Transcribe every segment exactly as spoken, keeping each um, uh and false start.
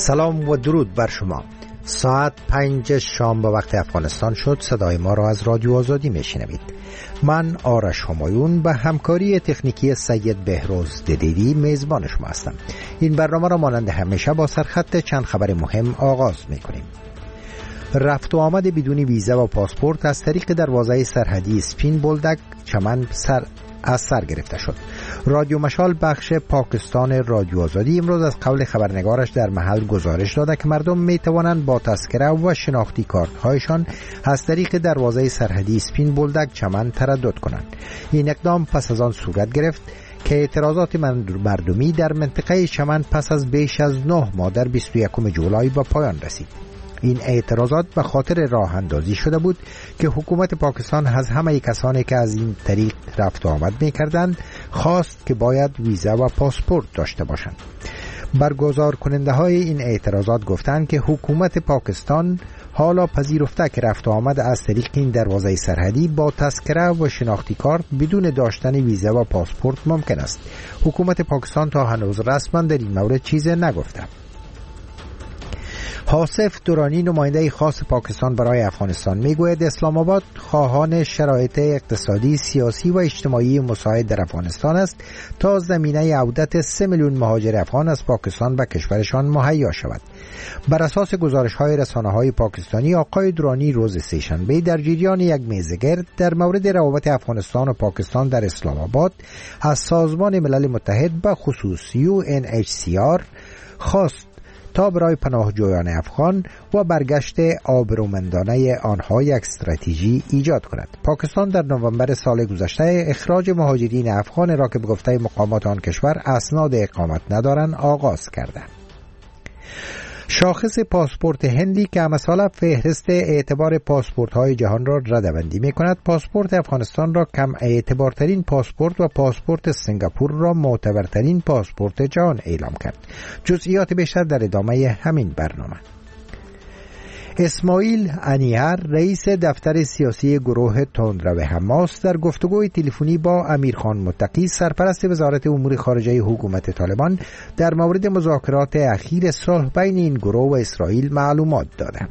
سلام و درود بر شما. ساعت پنج شام به وقت افغانستان شد. صدای ما را از رادیو آزادی میشنوید. من آرش همایون به همکاری تکنیکی سید بهروز ددیدی میزبان شما هستم. این برنامه را مانند همیشه با سرخط چند خبر مهم آغاز میکنیم. رفت و آمد بدون ویزا و پاسپورت از طریق دروازه سرحدی سپین بولدک چمن سر از سر گرفته شد. رادیو مشال بخش پاکستان رادیو آزادی امروز از قول خبرنگارش در محل گزارش داده که مردم می توانند با تذکره و شناختی کارت هایشان از طریق دروازه سرحدی سپین بولدک چمن تردد کنند. این اقدام پس از آن صورت گرفت که اعتراضات مردمی در منطقه چمن پس از بیش از نه ماه در بیست و یکم جولای به پایان رسید. این اعتراضات به خاطر راه اندازی شده بود که حکومت پاکستان از همه کسانی که از این طریق رفت و آمد می کردند خواست که باید ویزا و پاسپورت داشته باشند. برگزار کننده های این اعتراضات گفتند که حکومت پاکستان حالا پذیرفته که رفت و آمد از طریق این دروازه سرحدی با تذکره و شناختی کارت بدون داشتن ویزا و پاسپورت ممکن است. حکومت پاکستان تا هنوز رسما در این مورد چیزی نگفته. حاصف درانی نماینده خاص پاکستان برای افغانستان میگوید اسلام آباد خواهان شرایط اقتصادی، سیاسی و اجتماعی مساعد در افغانستان است تا زمینه عودت سه میلیون مهاجر افغان از پاکستان به کشورشان مهیا شود. بر اساس گزارش‌های رسانه‌های پاکستانی، آقای درانی روز سه‌شنبه در جریان یک میزگرد در مورد روابط افغانستان و پاکستان در اسلام آباد از سازمان ملل متحد به خصوص یو ان اچ سی آر خواست تا برای پناهجویان افغان و برگشت آبرومندانه آنها یک استراتژی ایجاد کند. پاکستان در نوامبر سال گذشته اخراج مهاجرین افغان را که به گفته مقامات آن کشور اسناد اقامت ندارند آغاز کرده. شاخص پاسپورت هندی که امثال فهرست اعتبار پاسپورت های جهان را ردبندی می کند، پاسپورت افغانستان را کم اعتبارترین پاسپورت و پاسپورت سنگاپور را معتبرترین پاسپورت جهان اعلام کرد. جزئیات بیشتر در ادامه همین برنامه. اسماعیل انیار رئیس دفتر سیاسی گروه تندرو حماس در گفتگوی تلفنی با امیرخان متقی سرپرست وزارت امور خارجه حکومت طالبان در مورد مذاکرات اخیر صلح بین این گروه و اسرائیل معلومات دادند.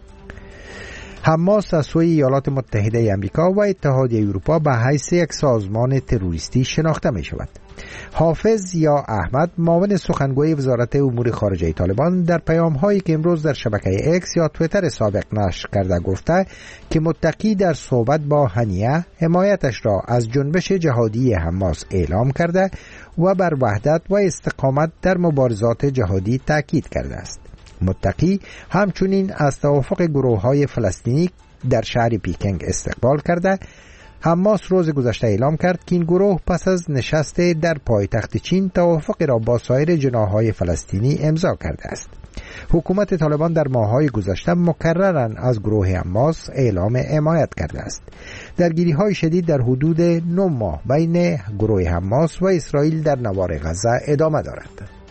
حماس از سوی ایالات متحده آمریکا و اتحادیه اروپا به حیث یک سازمان تروریستی شناخته می شود. حافظ یا احمد، معاون سخنگوی وزارت امور خارجه طالبان، در پیام هایی که امروز در شبکه اکس یا تویتر سابق نشر کرده گفته که متقی در صحبت با هنیه حمایتش را از جنبش جهادی حماس اعلام کرده و بر وحدت و استقامت در مبارزات جهادی تاکید کرده است. متقی همچنین از توافق گروه های فلسطینی در شهر پیکنگ استقبال کرده. حماس روز گذشته اعلام کرد که این گروه پس از نشست در پایتخت چین توافق را با سایر جناح‌های فلسطینی امضا کرده است. حکومت طالبان در ماه‌های گذشته مکرراً از گروه حماس اعلام حمایت کرده است. درگیری‌های شدید در حدود نه ماه بین گروه حماس و اسرائیل در نوار غزه ادامه دارد.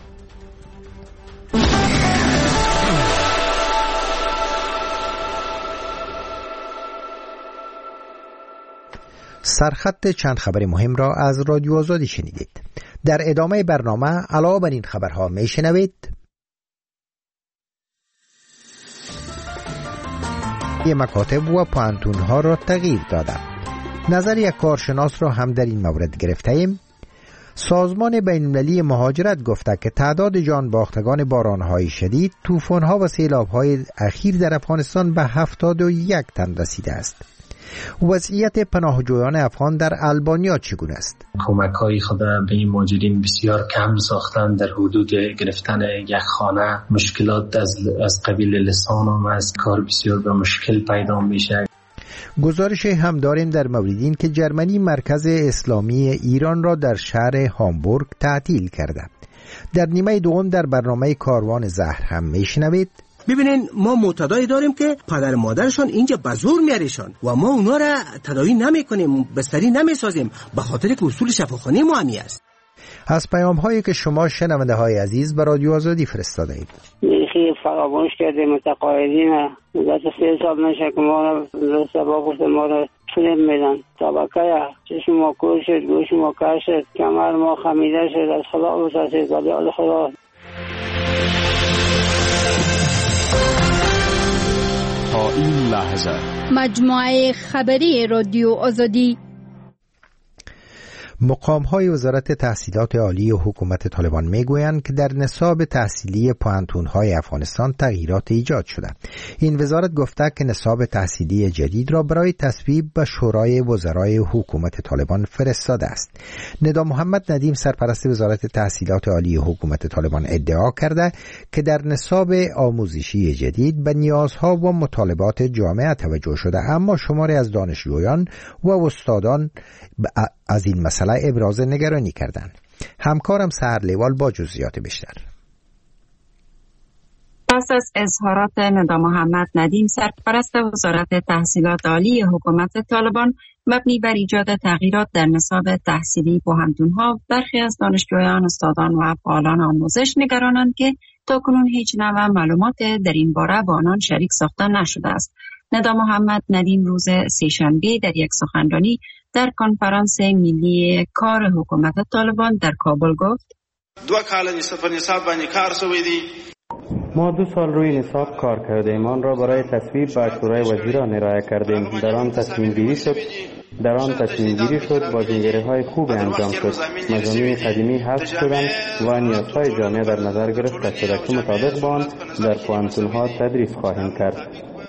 سرخط چند خبر مهم را از رادیو آزادی شنیدید. در ادامه برنامه علاوه بر این خبرها می شنوید: مکاتب و پانتونها را تغییر دادند. نظر یک کارشناس را هم در این مورد گرفته ایم. سازمان بین‌المللی مهاجرت گفته که تعداد جان باختگان بارانهای شدید، طوفان‌ها و سیلاب‌های اخیر در افغانستان به هفتاد و یک تن رسیده است. وضعیت پناهجویان افغان در البانیا چگونه است؟ کمک‌های خود به این مهاجرین بسیار کم ساختن. در حدود گرفتن یک خانه مشکلات از از قبیل لسان و از کار بسیار به مشکل پیدا میشه. گزارش هم داریم در مورد این که جرمنی مرکز اسلامی ایران را در شهر هامبورگ تعطیل کرده. در نیمه دوم در برنامه کاروان زهر هم میشنوید: ببینین ما معتادایی داریم که پدر مادرشان اینجا به زور میاریشان و ما اونا را تداوی نمیکنیم، بستری نمیسازیم، به خاطر که اصول شفاخانه ما همی است. از پیام هایی که شما شنونده های عزیز به رادیو آزادی فرستاده اید. خیلی فراموش کردیم متقاعدین مدت سه سال نشه که ما را سبا گفت ما را فیلم میدن طبقه چشم ما کور شد، گوش ما کر شد، کمر ما خمیده شد، از خدا بترسید ولی حال خدا. تا این لحظه مجموعه خبری رادیو آزادی. مقام‌های وزارت تحصیلات عالی حکومت طالبان میگویند که در نصاب تحصیلی پوهنتون‌های افغانستان تغییرات ایجاد شده. این وزارت گفته که نصاب تحصیلی جدید را برای تصویب به شورای وزرای حکومت طالبان فرستاده است. ندا محمد ندیم سرپرست وزارت تحصیلات عالی حکومت طالبان ادعا کرده که در نصاب آموزشی جدید به نیازها و مطالبات جامعه توجه شده، اما شماری از دانشجویان و استادان از این مسئله ابراز نگرانی کردند. همکارم سحر لیوال با جزئیات بیشتر. پس از اظهارات ندا محمد ندیم سرپرست وزارت تحصیلات عالی حکومت طالبان مبنی بر ایجاد تغییرات در نصاب تحصیلی پوهنتون‌ها، برخی از دانشجویان، استادان و فعالان آموزش نگرانند که تاکنون هیچ نوع معلومات در این باره با آنان شریک ساخته نشده است. ندا محمد ندیم روز سه‌شنبه در یک سخنرانی در کنفرانس ملی کار حکومت طالبان در کابل گفت: دو کال نصاب نصاب باندې کار شوی دی. ما دو سال روی نصاب کار کردیم، آن را برای تصویب به شورای وزیران ارائه کردیم. در آن تصمیم گیری شد در آن تصمیم گیری شد با های خوب انجام شد. مضامین قدیمی حذف شدند و نیازهای جامعه در نظر گرفته شده که مطابق با آن در پوهنتون‌ها تدریس خواهیم کرد.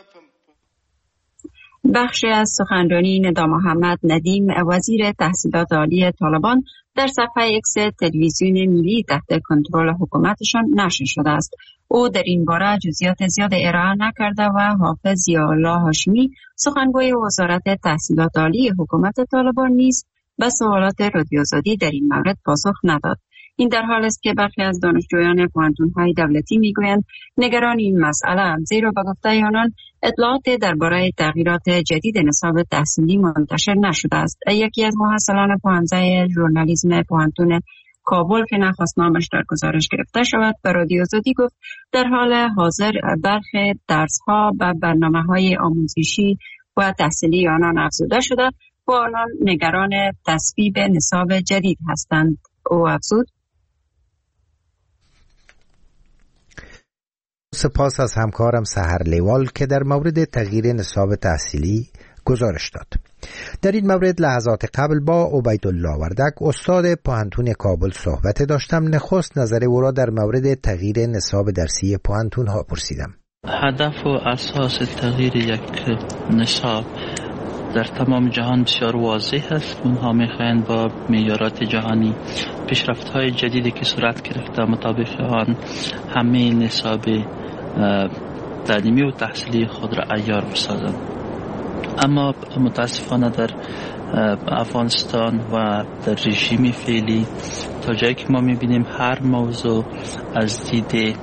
بخشی از سخنرانی ندا محمد ندیم وزیر تحصیلات عالی طالبان در صفحه ایکس تلویزیون ملی تحت کنترل حکومتشان نشر شده است. او در این باره جزئیات زیاد ارائه نکرده و حافظ ضیاءالله هاشمی سخنگوی وزارت تحصیلات عالی حکومت طالبان نیز به سوالات رادیو آزادی در این مورد پاسخ نداد. این در حال است که برخی از دانشجویان پوهنتون‌های دولتی میگویند نگران این مسئله، زیرا به گفته آنان اطلاعات درباره تغییرات جدید نصاب تحصیلی منتشر نشده است. یکی از محصلان پوهنځی ژورنالیسم پوهنتون کابل که نخواست نامش در گزارش گرفته شود به رادیو آزادی گفت در حال حاضر برخی درس‌ها و برنامه‌های آموزشی و تحصیلی آنان افزوده شده و آنان نگران تصویب نصاب جدید هستند. او افزود: سپاس از همکارم سحر لیوال که در مورد تغییر نصاب تحصیلی گزارش داد. در این مورد لحظات قبل با عبیدالله وردک استاد پوهنتون کابل صحبت داشتم. نخست نظر او را در مورد تغییر نصاب درسی پوهنتون ها پرسیدم. هدف و اساس تغییر یک نصاب در تمام جهان بسیار واضح است. اونها میخواهند با معیارات جهانی پیشرفت‌های جدیدی که صورت گرفته مطابق آن همه نصاب تعلیمی و تحصیلی خود را عیار بسازند. اما متاسفانه در افغانستان و در رژیم فعلی تا جایی که ما میبینیم هر موضوع از دید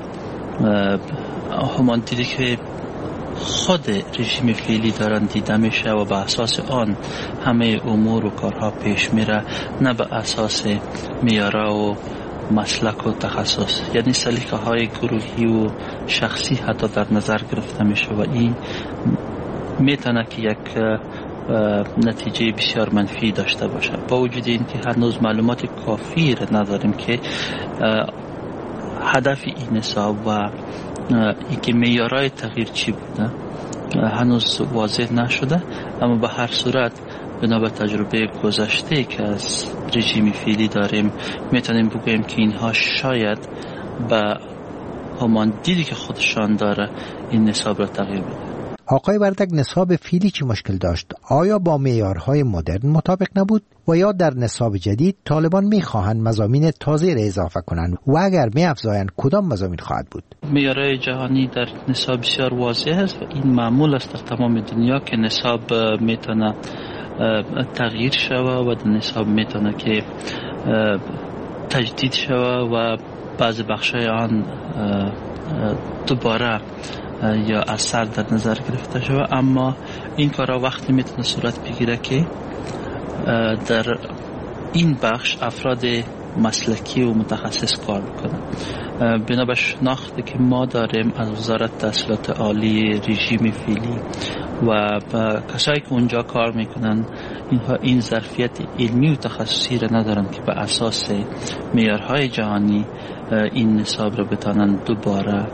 همان دیدی که خود رژیم فعلی دارن دیده میشه و به اساس آن همه امور و کارها پیش میره، نه به اساس معیارها و مسلک و تخصص، یعنی سلیقه های گروهی و شخصی حتی در نظر گرفته میشه و این میتونه که یک نتیجه بسیار منفی داشته باشه. با وجود این که هنوز معلومات کافی را نداریم که هدف این نصاب و اینکه معیارهای تغییر چی بوده هنوز واضح نشده، اما به هر صورت بنا به تجربه گذشته که از رژیم فعلی داریم میتونیم بگوییم که اینها شاید به همان دیدی که خودشان داره این نصاب را تغییر بده. آقای وردک، نصاب فعلی چی مشکل داشت؟ آیا با معیارهای مدرن مطابق نبود و یا در نصاب جدید طالبان میخواهند مضامین تازه را اضافه کنند و اگر میافزایند کدام مضامین خواهد بود؟ معیارهای جهانی در نصاب بسیار واضح است و این معمول است در تمام دنیا که نصاب میتونه تغییر شود و در نصاب میتونه که تجدید شود و بعض بخشای آن دوباره یا اثر در نظر گرفته شود. اما این کارا وقتی میتونه صورت بگیره که در این بخش افراد مسلکی و متخصص کار بکنن. بنا به شناختی که ما داریم از وزارت تحصیلات عالی رژیم فعلی و کسایی که اونجا کار میکنن، اینها این ظرفیت علمی و تخصصی را ندارن که به اساس معیارهای جهانی این نصاب را بتانن دوباره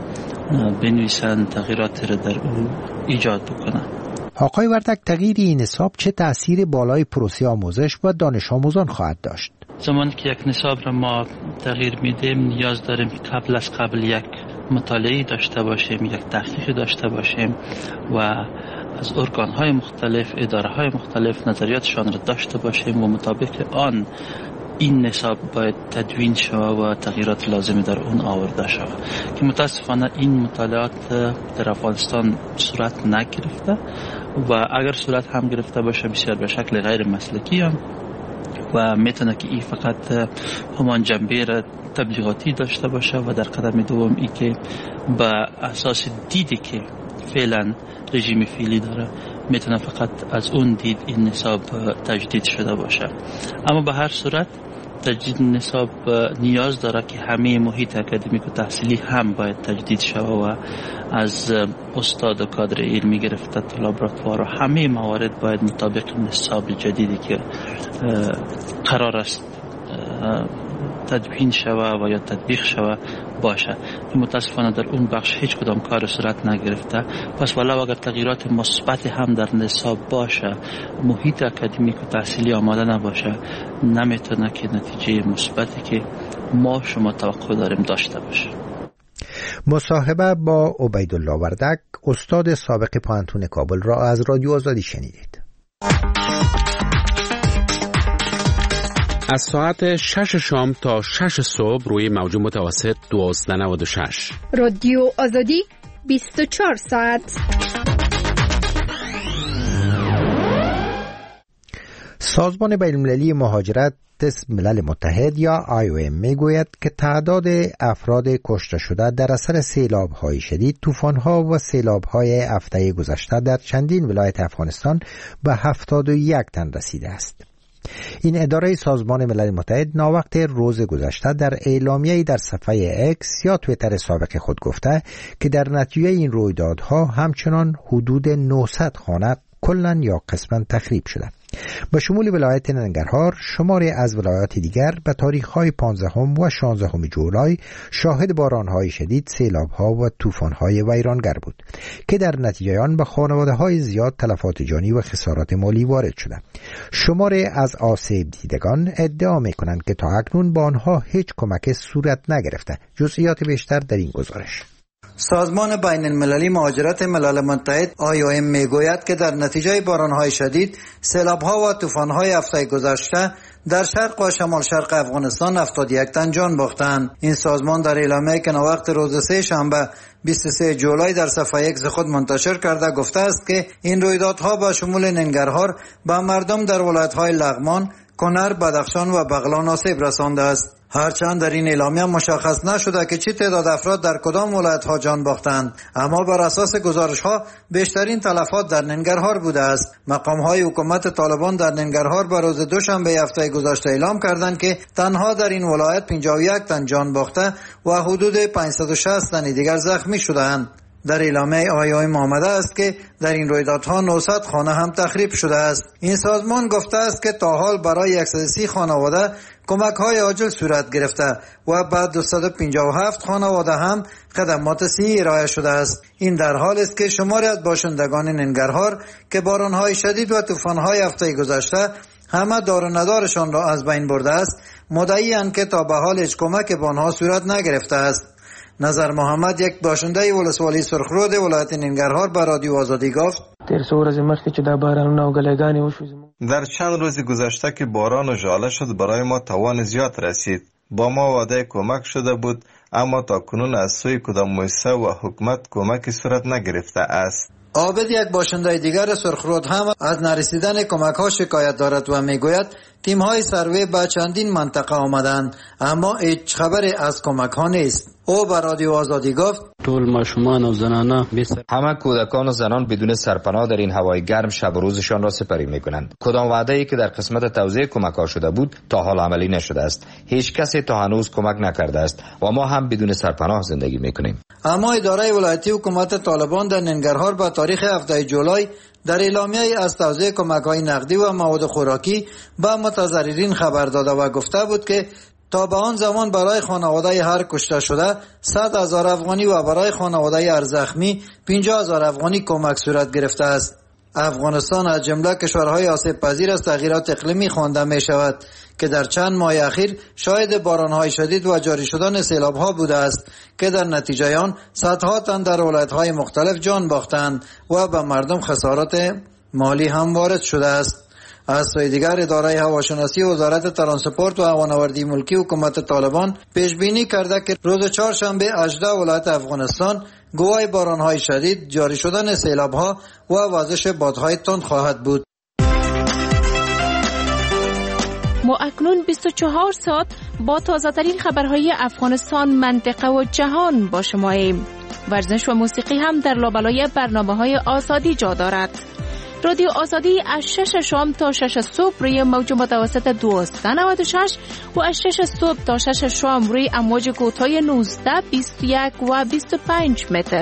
بنویسن، تغییراتی را در او ایجاد بکنن. آقای وردک، تغییر این نصاب چه تأثیر بالای پروسه آموزش و دانش آموزان خواهد داشت؟ زمانی که یک نصاب را ما تغییر میدیم نیاز داریم که قبل از قبل یک مطالعه داشته باشیم، یک تحقیق داشته باشیم و از ارگان‌های مختلف، اداره‌های مختلف نظریاتشان را داشته باشیم و مطابق آن این نصاب باید تدوین شود و تغییرات لازمی در اون آورده شود که متاسفانه این مطالعات در افغانستان صورت نگرفته و اگر صورت هم گرفته باشه بسیار به شکل غیر مسلکی هم و میتونه که این فقط همان جنبه را تبلیغاتی داشته باشه و در قدم دوم ای که به اساس دیدی که فعلا رژیم فعلی داره میتونه فقط از اون دید این نصاب تجدید شده باشه. اما به هر صورت تجدید نصاب نیاز داره که همه محیط اکادمیک و تحصیلی هم باید تجدید شود و از استاد و کادر علمی گرفته تا لابراتوار و همه موارد باید مطابق نصاب جدیدی که قرار است تدوین شود و یا تطبیق شود باشه. متاسفانه در اون بخش هیچ کدام کار صورت نگرفته. پس ولو اگر تغییرات مثبت هم در نصاب باشه، محیط اکادمیک و تحصیلی آماده نباشه، نمیتونه که نتیجه مثبتی که ما شما توقع داریم داشته باشه. مصاحبه با عبیدالله وردک، استاد سابق پوهنتون کابل را از رادیو آزادی شنیدید. از ساعت شش شام تا شش صبح روی موج متوسط دوازده و نود و شش. رادیو آزادی بیست و چهار ساعت. سازمان بین‌المللی مهاجرت ملل متحد یا آی او ام میگوید که تعداد افراد کشته شده در اثر سیلاب‌های شدید، طوفان‌ها و سیلاب‌های هفته گذشته در چندین ولایت افغانستان به هفتاد و یک تن رسیده است. این اداره سازمان ملل متحد ناوقت روز گذشته در اعلامیه‌ای در صفحه اکس یا توییتر سابق خود گفته که در نتیجه این رویدادها همچنان حدود نهصد خانه کلاً یا قسماً تخریب شده. به شمول ولایت ننگرهار، شماری از ولایات دیگر به تاریخ‌های پانزدهم و شانزدهم جولای شاهد باران‌های شدید، سیلاب‌ها و طوفان‌های ویرانگر بود که در نتیجه آن به خانواده‌های زیاد تلفات جانی و خسارات مالی وارد شده. شماری از آسیب دیدگان ادعا می‌کنند که تا اکنون با آنها هیچ کمک صورت نگرفته. جزئیات بیشتر در این گزارش. سازمان بین المللی مهاجرت ملل متحد آی او ام میگوید که در نتیجه باران‌های شدید، سیلاب‌ها و طوفان‌های هفته گذشته در شرق و شمال شرق افغانستان هفتاد و یک تن جان باختند. این سازمان در اعلامیه‌ای که وقت روز سه شنبه بیست و سوم جولای در صفحه اکس خود منتشر کرده گفته است که این رویدادها با شمول ننگرهار به مردم در ولایت‌های لغمان، کنر، بدخشان و بغلان آسیب رسانده است. هرچند در این اعلامیه مشخص نشده که چه تعداد افراد در کدام ولایت‌ها جان باختند، اما بر اساس گزارش‌ها بیشترین تلفات در ننگرهار بوده است. مقام‌های حکومت طالبان در ننگرهار به روز دوشنبه هفته گذشته اعلام کردند که تنها در این ولایت پنجاه و یک تن جان باخته و حدود پانصد و شصت تن دیگر زخمی شده‌اند. در اعلامیه آی او ام آمده است که در این رویدادها نهصد خانه هم تخریب شده است. این سازمان گفته است که تا حال برای صد و سی خانواده کمک‌های عاجل صورت گرفته و بعد دویست و پنجاه و هفت خانواده هم خدمات صحی ارائه شده است. این در حال است که شماری از باشندگان ننگرهار که باران‌های شدید و طوفان‌های هفته گذشته همه دار و ندارشان را از بین برده است، مدعی‌اند که تا به حال هیچ کمک به آنها صورت نگرفته است. نظر محمد، یک باشنده ولسوالی سرخرود ولایت ننگرهار، به رادیو آزادی گفت: در چند روز گذشته که باران و ژاله شد برای ما توان زیاد رسید. با ما وعده کمک شده بود، اما تا کنون از سوی کدام مؤسسه و حکومت کمکی صورت نگرفته است. عابد، یک باشنده دیگر سرخرود، هم از نرسیدن کمک ها شکایت دارد و میگوید تیم های سروی به چندین منطقه آمدند اما هیچ خبری از کمک ها نیست. او به رادیو آزادی گفت: همه کودکان و زنان بدون سرپناه در این هوای گرم شب و روزشان را سپری میکنند. کدام وعده ای که در قسمت توزیع کمک ها شده بود تا حال عملی نشده است. هیچ کسی تا هنوز کمک نکرده است و ما هم بدون سرپناه زندگی میکنیم. اما اداره ولایتی حکومت طالبان در ننگرهار به تاریخ هفته جولای در اعلامیه از توزیع کمک‌های نقدی و مواد خوراکی به متضررین خبر داده و گفته بود که تا به آن زمان برای خانواده هر کشته شده صد هزار افغانی و برای خانواده هر زخمی پنجاه هزار افغانی کمک صورت گرفته است. افغانستان از جمله کشورهای آسیب پذیر از تغییرات اقلیمی خوانده می شود که در چند ماه اخیر شاهد بارانهای شدید و جاری شدن سیلاب‌ها بوده است که در نتیجه آن صدها تن در ولایت‌های مختلف جان باختند و به مردم خسارات مالی هم وارد شده است. از سوی دیگر اداره هواشناسی وزارت ترانسپورت و هوانوردی ملکی حکومت طالبان پیش بینی کرده که روز چهارشنبه هجده ولایت افغانستان گواه بارانهای شدید، جاری شدن سیلاب‌ها و وزش بادهای تند خواهد بود. ما اکنون بیست و چهار ساعت با تازه ترین خبرهای افغانستان، منطقه و جهان با شماییم. ورزش و موسیقی هم در لابلای برنامه‌های آزادی جا دارد. رادیو آزادی از شش شام تا شش صبح روی موج متوسط دویست و نود و شش و از شش صبح تا شش شام روی امواج کوتاه نوزده، بیست و یک و بیست و پنج متر.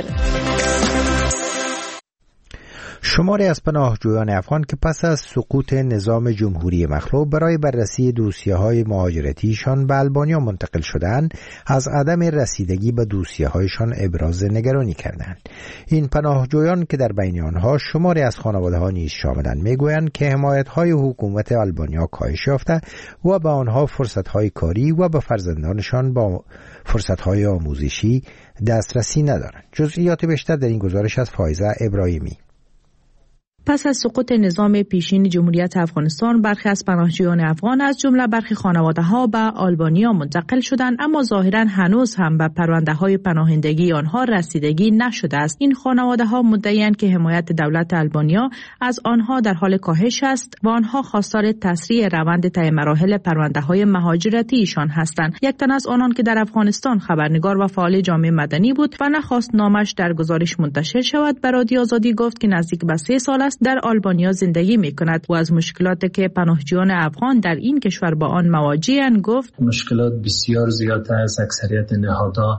شماری از پناهجویان افغان که پس از سقوط نظام جمهوری مخلوع برای بررسی دوسیه‌های مهاجرتیشان به آلبانیا منتقل شدند، از عدم رسیدگی به دوسیه‌هایشان ابراز نگرانی کردند. این پناهجویان که در بین آنها شماری از خانواده‌ها نیز شاملند میگویند که حمایت‌های حکومت آلبانیا کاهش یافته و به آنها فرصت‌های کاری و به فرزندانشان با فرصت‌های آموزشی دسترسی ندارند. جزئیات بیشتر در این گزارش از فایزه ابراهیمی. پس از سقوط نظام پیشین جمهوریت افغانستان، برخی از پناهجویان افغان از جمله برخی خانواده‌ها به آلبانیا منتقل شدند، اما ظاهراً هنوز هم به پرونده‌های پناهندگی آنها رسیدگی نشده است. این خانواده‌ها مدعی‌اند که حمایت دولت آلبانیا از آنها در حال کاهش است و آنها خواستار تسریع روند طی مراحل پرونده‌های مهاجرتی ایشان هستند. یک تن از آنان که در افغانستان خبرنگار و فعال جامعه مدنی بود و نخواست نامش در گزارش منتشر شود، به رادیو آزادی گفت که نزدیک به سه سال است در آلبانیا زندگی می کند و از مشکلاتی که پناهجویان افغان در این کشور با آن مواجه‌اند گفت مشکلات بسیار زیاد است. اکثریت نهادها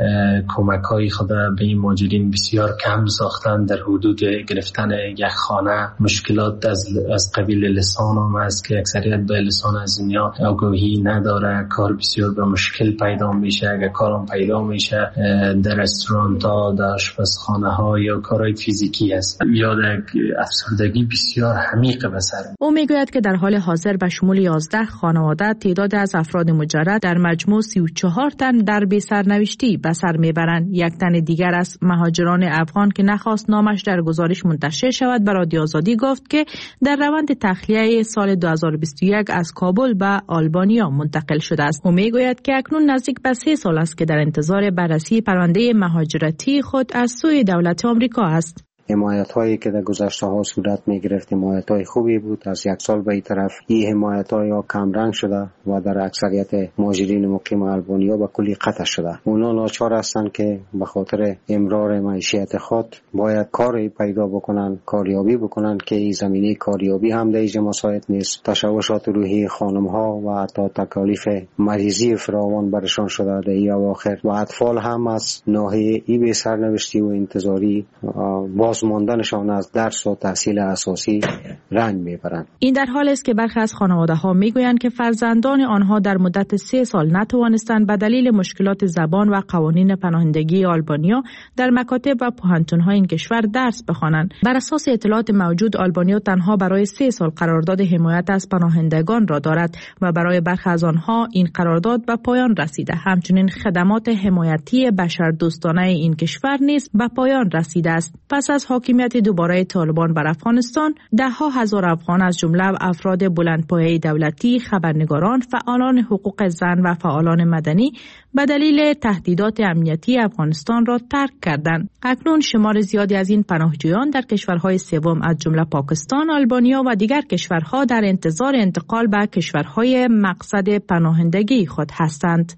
کمک‌های خود به این مهاجرین بسیار کم ساختن. در حدود گرفتن یک خانه مشکلات از از قبیل لسان هم است که اکثریت به لسان از دنیا آگاهی نداره. کار بسیار به مشکل پیدا میشه. اگر کارم پیدا میشه در رستوران‌ها، در آشپزخانه‌ها یا کارهای فیزیکی است. یا افسردگی بسیار عمیق به سر. او میگوید که در حال حاضر به شمول یازده خانواده تعداد از افراد مجرد در مجموع سی و چهار تن در بی سرنوشتی به سر میبرند. یک تن دیگر از مهاجران افغان که نخواست نامش در گزارش منتشر شود به رادیو آزادی گفت که در روند تخلیه سال دو هزار و بیست و یک از کابل به آلبانیا منتقل شده است. او میگوید که اکنون نزدیک به سه سال است که در انتظار بررسی پرونده مهاجرتی خود از سوی دولت آمریکا است. حمایت هایی که در گذشته ها صورت می گرفت حمایت های خوبی بود. از یک سال به این طرف این حمایت های ها کم رنگ شده و در اکثریت مهاجرین مقیم آلبانیا به کلی قطع شده. اونا ناچار هستند که به خاطر امرار معیشت خود باید کاری پیدا بکنن، کاریابی بکنن که این زمینه کاریابی هم در اینجا مساعد نیست. تشوشات روحی خانم ها و حتی تکالیف مریضی فراوان برشان شده در این اواخر و اطفال هم از ناحیه ای به سرنوشتی و انتظاری باز ماندنشان از درس و تحصیل اساسی رنج میبرند. این در حالی است که برخی از خانواده‌ها میگویند که فرزندان آنها در مدت سه سال نتوانستند به دلیل مشکلات زبان و قوانین پناهندگی آلبانیا در مکاتب و پوهنتون‌های این کشور درس بخوانند. بر اساس اطلاعات موجود آلبانیا تنها برای سه سال قرارداد حمایت از پناهندگان را دارد و برای برخی از آنها این قرارداد به پایان رسیده. همچنین خدمات حمایتی بشردوستانه این کشور نیز به پایان رسیده است. پس از حاکمیت دوباره طالبان بر افغانستان، ده ها هزار افغان از جمله افراد بلندپایه دولتی، خبرنگاران، فعالان حقوق زن و فعالان مدنی به دلیل تهدیدات امنیتی افغانستان را ترک کردند. اکنون شمار زیادی از این پناهجویان در کشورهای سوم از جمله پاکستان، آلبانیا و دیگر کشورها در انتظار انتقال به کشورهای مقصد پناهندگی خود هستند.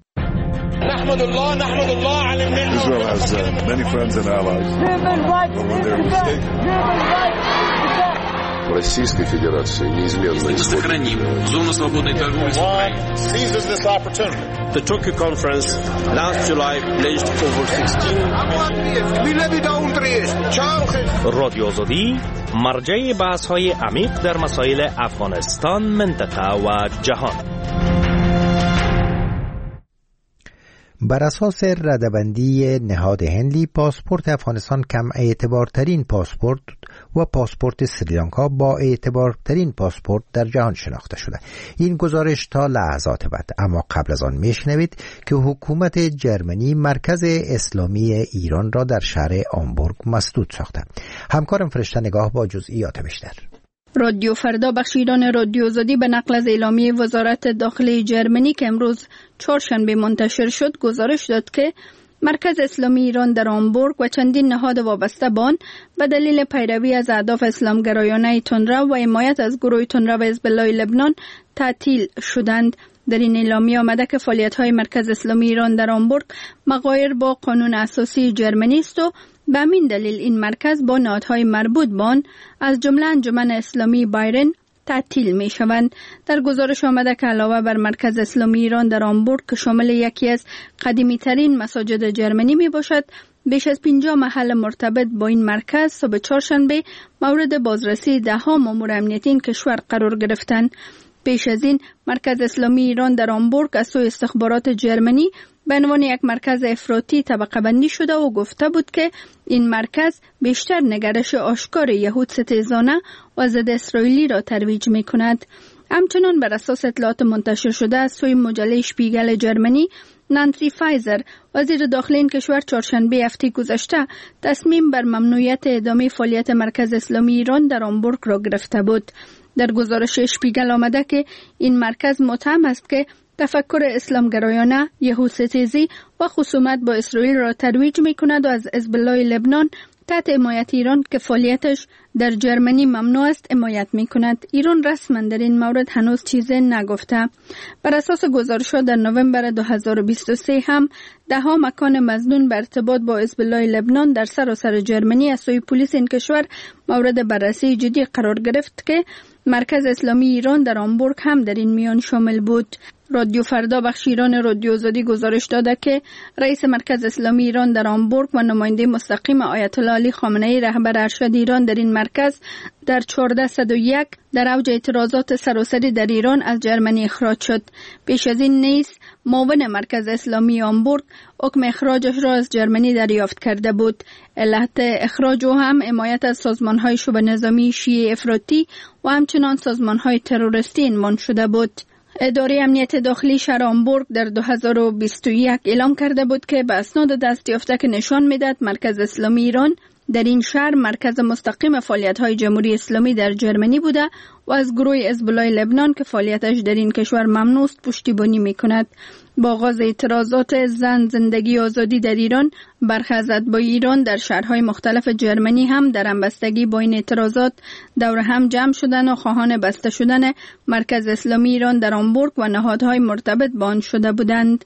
نحمد الله نحمد الله على النعمة. Israel has uh, many friends and allies. But when they're mistaken. Российской Федерации неизменно сохраним зону свободной торговли с Украиной. Seizes this opportunity. The Tokyo conference last July pledged over sixteen. رادیو آزادی مرجع بحث‌های عمیق در مسائل افغانستان، منطقه و جهان. بر اساس رده‌بندی نهاد هنلی، پاسپورت افغانستان کم اعتبارترین پاسپورت و پاسپورت سریلانکا با اعتبارترین پاسپورت در جهان شناخته شده. این گزارش تا لحظات بعد، اما قبل از آن میشنوید که حکومت جرمنی مرکز اسلامی ایران را در شهر آمبورگ مسدود ساخته. همکارم فرشته نگاه با جزئیات بیشتر. رادیو فردا بخش ایران رادیو آزادی به نقل از اعلامیه وزارت داخلی جرمنی که امروز چهارشنبه منتشر شد گزارش داد که مرکز اسلامی ایران در آمبورگ و چندین نهاد وابسته به آن به دلیل پیروی از اهداف اسلامگرایانه تندرو و حمایت از گروه تندرو حزب الله لبنان تعطیل شدند. در این اعلامیه آمده که فعالیت‌های مرکز اسلامی ایران در آمبورگ مغایر با قانون اساسی جرمنی است و به همین دلیل این مرکز با نهادهای مربوط به آن از جمله انجمن اسلامی بایرن تعطیل می شوند. در گزارش آمده که علاوه بر مرکز اسلامی ایران در آمبورگ که شامل یکی از قدیمی ترین مساجد جرمنی می باشد، بیش از پنجاه محل مرتبط با این مرکز صبح چهارشنبه مورد بازرسی ده ها مامور امنیتی این کشور قرار گرفتند. پیش از این مرکز اسلامی ایران در آمبورگ از سوی استخبارات جرمنی به عنوان یک مرکز افراطی طبقه بندی شده و گفته بود که این مرکز بیشتر نگرش آشکار یهود ستیزانه و ضد اسرائیلی را ترویج می کند. همچنان بر اساس اطلاعات منتشر شده از سوی مجله شپیگل جرمنی، نانسی فایزر وزیر داخلی این کشور چهارشنبه هفته گذشته تصمیم بر ممنوعیت ادامه فعالیت مرکز اسلامی ایران در آمبورگ را گرفته بود. در گزارش شپیگل آمده که این مرکز متهم است که تفکر اسلامگرایانه، یهودستیزی و خصومت با اسرائیل را ترویج می کند و از حزب الله لبنان تحت حمایت ایران که فعالیتش در جرمنی ممنوع است حمایت می کند. ایران رسما در این مورد هنوز چیزی نگفته. بر اساس گزارش‌ها در نوامبر دو هزار و بیست و سه هم ده ها مکان مظنون به ارتباط با حزب الله لبنان در سراسر جرمنی از سوی پلیس این کشور مورد بررسی جدی قرار گرفت که مرکز اسلامی ایران در آمبورگ هم در این میان شامل بود. رادیو فردا بخش ایران رادیو آزادی گزارش داده که رئیس مرکز اسلامی ایران در آمبورگ و نماینده مستقیم آیت الله علی خامنه ای رهبر ارشد ایران در این مرکز در چهارده صد و یک در اوج اعتراضات سراسری در ایران از جرمنی اخراج شد. پیش از این نیز معاون مرکز اسلامی آمبورگ حکم اخراجش را از جرمنی دریافت کرده بود. علت اخراج او هم حمایت از سازمان‌های شبه نظامی شیعه افراطی و همچنان سازمان‌های تروریستی عنوان شده بود. اداره امنیت داخلی شهر آمبورگ در دو هزار و بیست و یک اعلام کرده بود که به اسناد دست یافته که نشان میداد مرکز اسلامی ایران در این شهر مرکز مستقیم فعالیت‌های جمهوری اسلامی در جرمنی بوده و از گروه حزب الله لبنان که فعالیتش در این کشور ممنوع است پشتیبانی می‌کند. با آغاز اعتراضات زن زندگی آزادی در ایران، برخی از اتباع ایران در شهرهای مختلف جرمنی هم در همبستگی با این اعتراضات دور هم جمع شدن و خواهان بسته شدن مرکز اسلامی ایران در آمبورگ و نهادهای مرتبط با آن شده بودند.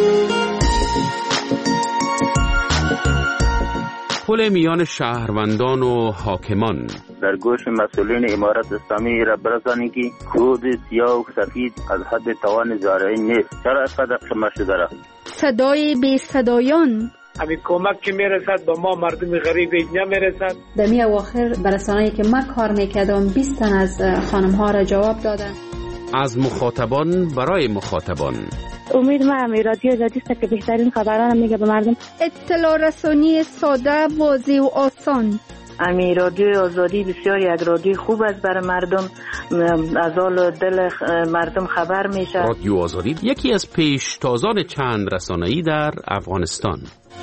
پل میان شهروندان و حاکمان در گوش مسئولین امارت اسلامی را برسانید که کود سیاه و سفید از حد توان زارعی نیست. چرا اینقدر شما شده را؟ صدای بی صدایان همین کمک که میرسد با ما مردم غریب نمیرسد. در می اواخر برسانه‌ای که من کار میکردم بیست تن از خانم ها را جواب دادن. از مخاطبان برای مخاطبان. امید ما می رادیو آزادی است که بهترین خبران میگه به مردم. اطلاع رسانی ساده، واضح و آسان. امی رادیو آزادی بسیار یک رادیو خوب است برای مردم، از حال دل مردم خبر میشه. رادیو آزادی یکی از پیشتازان چند رسانه‌ای در افغانستان.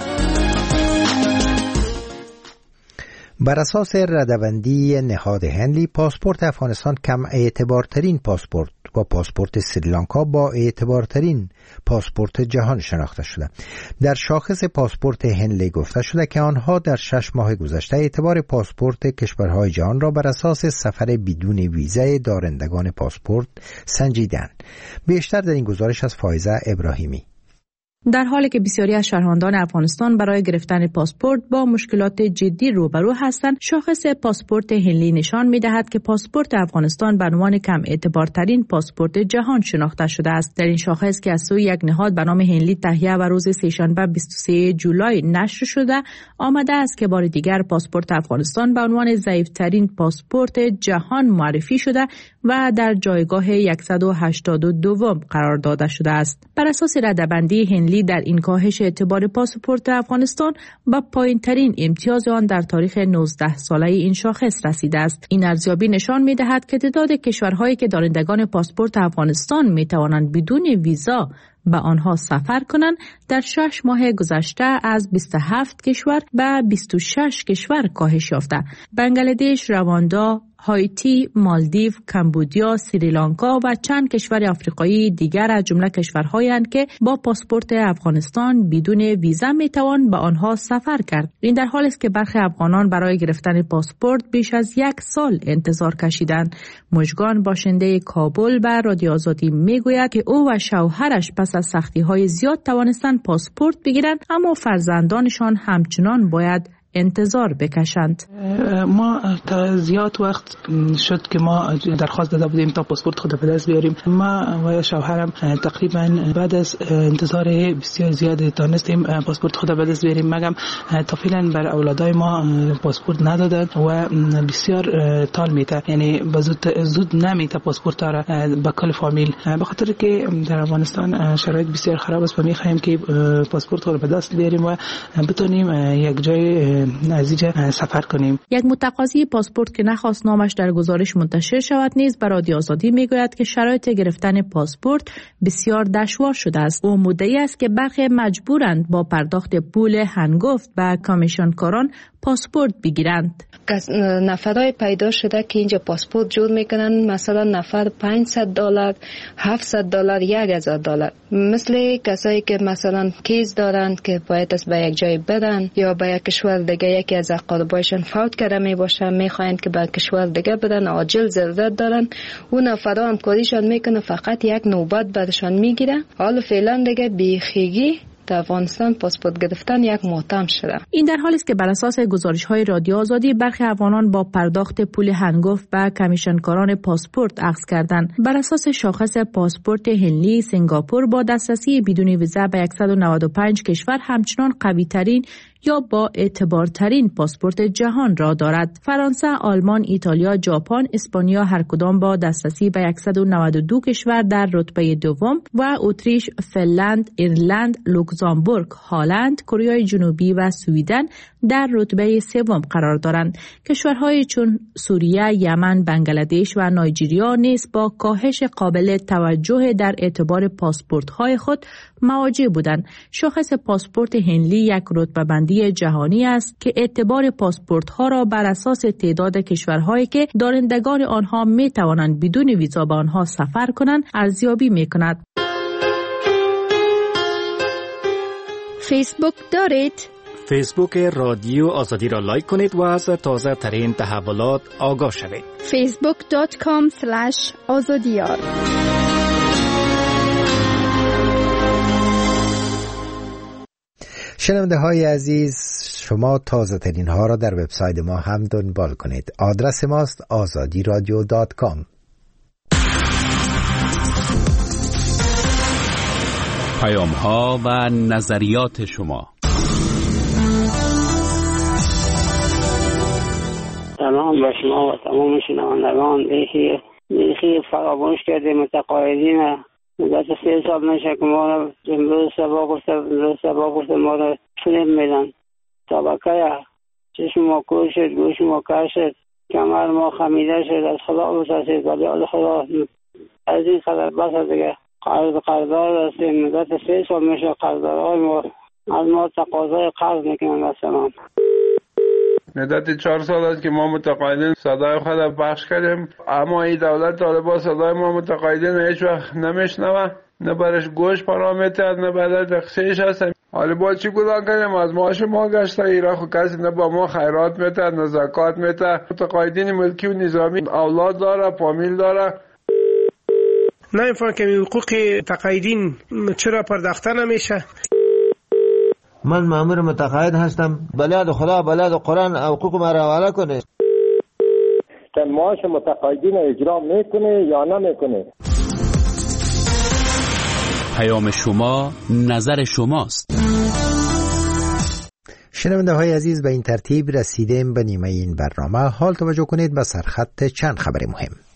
بر اساس رده‌بندی نهاد هنلی، پاسپورت افغانستان کم اعتبارترین پاسپورت و پاسپورت سریلانکا با اعتبارترین پاسپورت جهان شناخته شده. در شاخص پاسپورت هنلی گفته شده که آنها در شش ماه گذشته اعتبار پاسپورت کشورهای جهان را بر اساس سفر بدون ویزای دارندگان پاسپورت سنجیدند. بیشتر در این گزارش از فایزه ابراهیمی. در حالی که بسیاری از شهروندان افغانستان برای گرفتن پاسپورت با مشکلات جدی روبرو هستند، شاخص پاسپورت هنلی نشان می‌دهد که پاسپورت افغانستان به عنوان کم اعتبارترین پاسپورت جهان شناخته شده است. در این شاخص که از سوی یک نهاد به نام هنلی تهیه و روز سه‌شنبه بیست و سوم جولای نشر شده، آمده است که بار دیگر پاسپورت افغانستان به عنوان ضعیف‌ترین پاسپورت جهان معرفی شده و در جایگاه صد و هشتاد و دو قرار داده شده است. بر اساس رده‌بندی هنلی هنلی در این کاهش اعتبار پاسپورت افغانستان به پایین‌ترین امتیاز آن در تاریخ نوزده ساله این شاخص رسیده است. این ارزیابی نشان می‌دهد که تعداد کشورهایی که دارندگان پاسپورت افغانستان می‌توانند بدون ویزا به آنها سفر کنند در شش ماه گذشته از بیست و هفت کشور به بیست و شش کشور کاهش یافته. بنگلادش، رواندا، هایتی، مالدیو، کمبودیا، سریلانکا و چند کشور آفریقایی دیگر از جمله کشورهایی اند که با پاسپورت افغانستان بدون ویزا میتوان به آنها سفر کرد. این در حالی است که برخی افغانان برای گرفتن پاسپورت بیش از یک سال انتظار کشیدند. مژگان باشنده کابل به رادیو آزادی میگوید که او و شوهرش پس از سختی‌های زیاد توانستند پاسپورت بگیرند، اما فرزندانشان همچنان باید انتظار بکشند. ما تا زیاد وقت شد که ما درخواست داده بودیم تا پاسپورت خود به دست بیاریم. ما و شوهرم تقریبا بعد از انتظار بسیار زیاد تانستیم پاسپورت خود به دست بیاریم، مگم تا فعلا بر اولادای ما پاسپورت ندادند و بسیار طول میته، یعنی زود زود نمیته پاسپورت را به کل فامیل، به خاطر که در افغانستان شرایط بسیار خراب است و میخواهیم که پاسپورت خود به دست بیاریم و بتونیم یک جای نزدیک سفر کنیم. یک متقاضی پاسپورت که نخواست نامش در گزارش منتشر شود نیز به رادیو آزادی میگوید که شرایط گرفتن پاسپورت بسیار دشوار شده است. او مدعی است که برخی مجبورند با پرداخت پول هنگفت به کمیشنکاران پاسپورت بگیرند. نفرای پیدا شده که اینجا پاسپورت جور میکنن، مثلا نفر پانصد دلار، هفتصد دلار، یک هزار دلار. مثل کسایی که مثلا کیس دارند که باید از به یک جای بدن یا به یک کشور دیگه، یکی از اقاربایشان فوت کرده می باشه، میخواین که به کشور دیگه بدن، عاجل ضرورت دارن، اون نفرا هم کاریشان میکنه، فقط یک نوبت برشان میگیره. حالا فعلا دیگه بیخیگی در افغانستان پاسپورت گرفتن یک ماتم شده. این در حالی است که بر اساس گزارش‌های رادیو آزادی برخی افغانان با پرداخت پول هنگفت به کمیشنکاران پاسپورت اخذ کردند. بر اساس شاخص پاسپورت هنلی، سنگاپور با دسترسی بدون ویزا به صد و نود و پنج کشور همچنان قوی‌ترین یا با اعتبارترین پاسپورت جهان را دارد. فرانسه، آلمان، ایتالیا، ژاپن، اسپانیا هر کدام با دسترسی به صد و نود و دو کشور در رتبه دوم و اتریش، فنلند، ایرلند، لوکزامبورگ، هلند، کره جنوبی و سوئیدن در رتبه سوم قرار دارند. کشورهای چون سوریه، یمن، بنگلادش و نایجریا نیز با کاهش قابل توجه در اعتبار پاسپورت‌های خود مواجه بودند. شاخص پاسپورت هنلی یک رتبه بندی جهانی است که اعتبار پاسپورت‌ها را بر اساس تعداد کشورهایی که دارندگان آنها می توانند بدون ویزا به آنها سفر کنند ارزیابی می کند. فیسبوک دارید؟ فیسبوک رادیو آزادی را لایک کنید و از تازه ترین تحولات آگاه شوید. فیسبوک دات کام اسلش آزادیار. شنونده های عزیز، شما تازه ترین ها را در وبسایت ما هم دنبال کنید. آدرس ماست آزادی رادیو دات کام. پیام ها و نظریات شما. سلام به شما و تمام شنوندگان. بیخی بیخی فراموش کرده متقاعدین مدت سه سال نشه که ما را امروز سبا گفته امروز سبا گفته ما را فیلم میدن. طبقه چشم ما کور شد، گوش ما کر شد، کمر ما خمیده شد، از خدا بسازید ولی از خدا از این خبر بس دیگه. قرض قرضدار هستیم، مدت سه سال میشه قرضدارهای ما از ما تقاضای قرض میکنن. مثلا مدت چهار سال است که ما متقاعدین صدای خود پخش کردیم، اما این دولت طالبان صدای ما متقاعدین هیچ وقت نمیشنوه، نه برش گوش پرامیتر نه برش دخشیش هست. حالا با چی گناه کنیم؟ از معاش ما گشته ایران خود کسی نه با ما خیرات میته نه زکات میته. متقاعدین ملکی و نظامی اولاد داره، فامیل داره. نمیفهم که حقوق تقاعدین چرا پرداخته نمیشه. من مأمور متقاعد هستم، بلاد خدا بلاد قرآن حقوق ما را حواله کنه. که معاش متقاعدین اجرا میکنه یا نمیکنه. پیام شما نظر شماست. شنونده های عزیز، به این ترتیب رسیدیم به نیمه این برنامه. حال توجه کنید به سرخط چند خبر مهم.